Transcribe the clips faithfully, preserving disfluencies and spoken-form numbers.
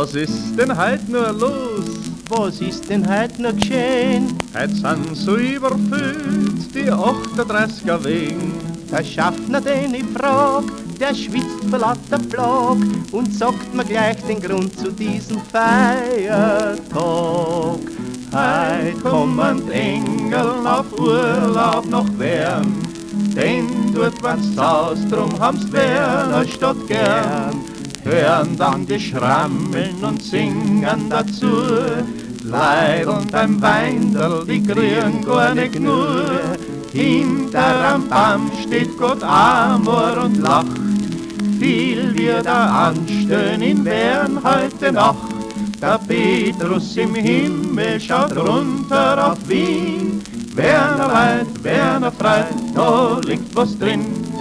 Was ist denn heut nur los? Was ist denn heut noch geschehen? Heut sind so überfüllt die achtunddreißiger wegen. Der Schaffner, den ich frag, der schwitzt vor lauter Plag und sagt mir gleich den Grund zu diesem Feiertag. Heut kommen die Engel auf Urlaub nach Wern, denn dort wenn's saus, drum haben's Werner statt gern. Hören dann die Schrammeln und singen dazu, Leid und beim Weindel, die kriegen gar nicht nur. Hinter am Baum steht Gott Amor und lacht, viel wir da anstehen in Wern heute Nacht. Der Petrus im Himmel schaut runter auf Wien, Werner Leid, Werner Freit, da liegt was drin.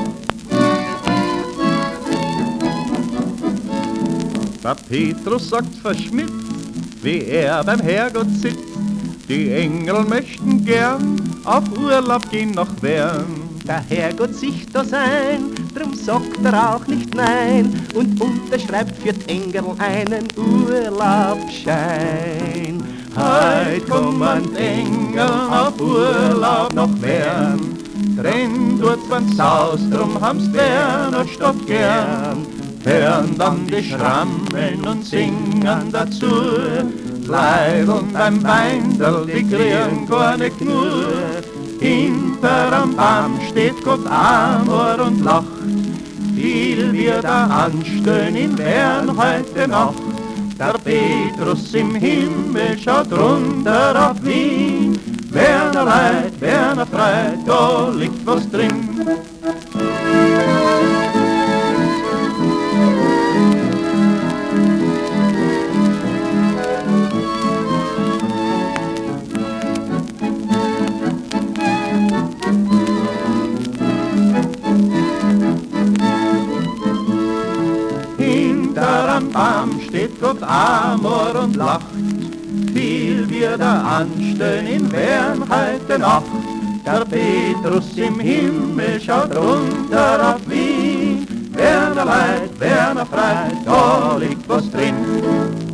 Der Petrus sagt verschmitzt, wie er beim Herrgott sitzt, die Engel möchten gern auf Urlaub gehen nach Wern. Der Herrgott sich da sein, drum sagt er auch nicht nein und unterschreibt für die Engel einen Urlaubsschein. Heut kommen die Engel auf Urlaub nach Wern, denn dort wenn's saus, drum haben's Werner statt gern. Hören dann die Schrammeln und singen dazu, Leid und beim Weindel, die kriegen gar nicht nur. Hinter am Baum steht Gott Amor und lacht, viel wir da anstehen in Wern heute Nacht. Der Petrus im Himmel schaut runter auf Wien, Werner Leid, Werner Freit, da liegt was drin. Hinter am Baum steht Gott Amor und lacht, viel wir da anstehen in Wern heute Nacht. Der Petrus im Himmel schaut runter auf Wien, Werner Leid, Werner Freit, da liegt was drin.